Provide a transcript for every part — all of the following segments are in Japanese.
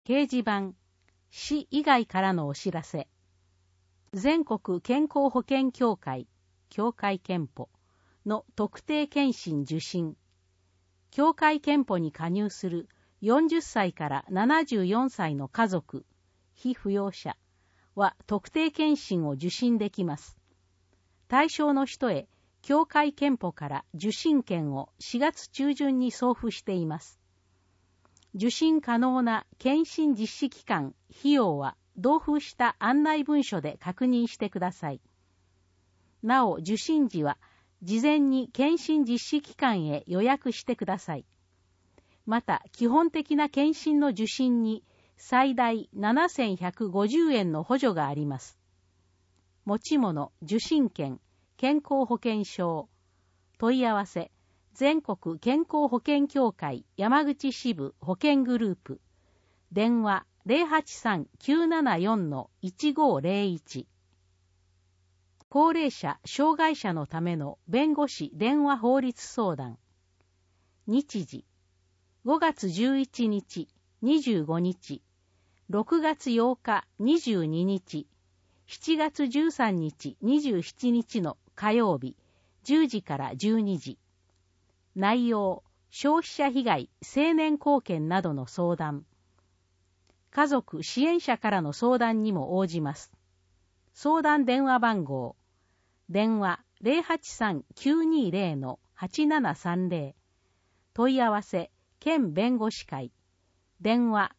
掲示板、市以外からのお知らせ。全国健康保険協会、協会憲法の特定健診受診。協会憲法に加入する40歳から74歳の家族、被扶養者は特定健診を受診できます。対象の人へ、協会憲法から受診券を4月中旬に送付しています。受診可能な健診実施期間、費用は同封した案内文書で確認してください。なお、受診時は事前に健診実施期間へ予約してください。また、基本的な健診の受診に最大7150円の補助があります。持ち物、受診券、健康保険証。問い合わせ、全国健康保険協会山口支部保険グループ。電話 083-974-1501。高齢者、障害者のための弁護士電話法律相談。日時、5月11日、25日、6月8日、22日、7月13日、27日の火曜日、10時から12時。内容、消費者被害、青年貢献などの相談。家族支援者からの相談にも応じます。相談電話番号。電話 083-920-8730。問い合わせ、県弁護士会。電話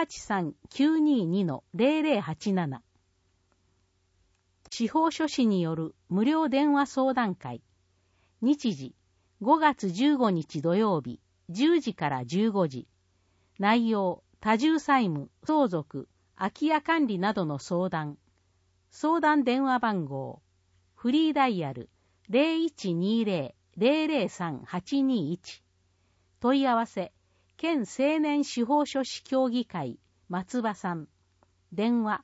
083-922-0087。司法書士による無料電話相談会。日時、5月15日土曜日、10時から15時。内容、多重債務、相続、空き家管理などの相談。相談電話番号。フリーダイヤル 0120-003-821。問い合わせ、県青年司法書士協議会、松葉さん。電話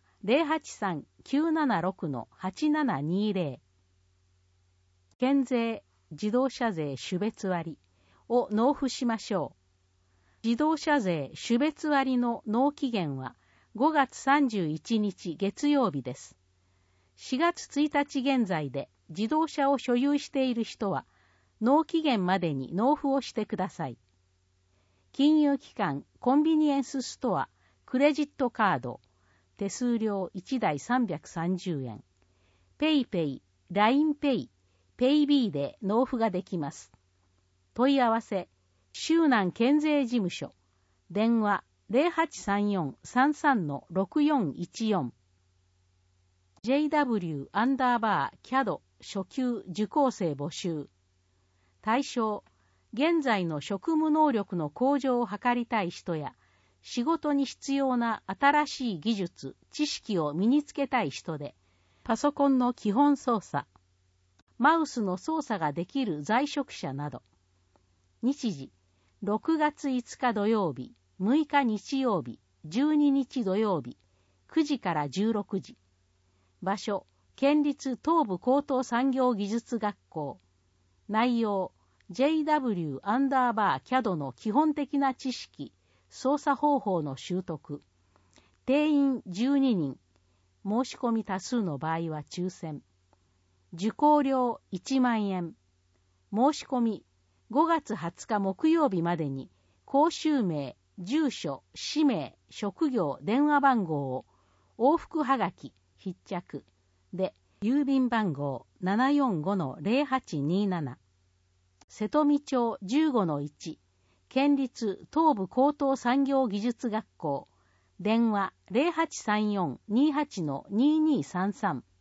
083-976-8720。県税、自動車税種別割を納付しましょう。自動車税種別割の納期限は5月31日月曜日です。4月1日現在で自動車を所有している人は納期限までに納付をしてください。金融機関、コンビニエンスストア、クレジットカード、手数料1台330円。ペイペイ、LINEペイ、ペイビーで納付ができます。問い合わせ、周南県税事務所。電話 0834-33-6414。JW_CAD 初級受講生募集。対象、現在の職務能力の向上を図りたい人や、仕事に必要な新しい技術、知識を身につけたい人で、パソコンの基本操作、マウスの操作ができる在職者など。日時、6月5日土曜日、6日日曜日、12日土曜日、9時から16時。場所、県立東部高等産業技術学校。内容、JW_CAD の基本的な知識、操作方法の習得。定員12人。申し込み多数の場合は抽選。受講料1万円。申し込み5月20日木曜日までに講習名、住所、氏名、職業、電話番号を往復はがき、必着で郵便番号 745-0827。瀬戸美町 15-1。県立東部高等産業技術学校。電話 0834-28-2233。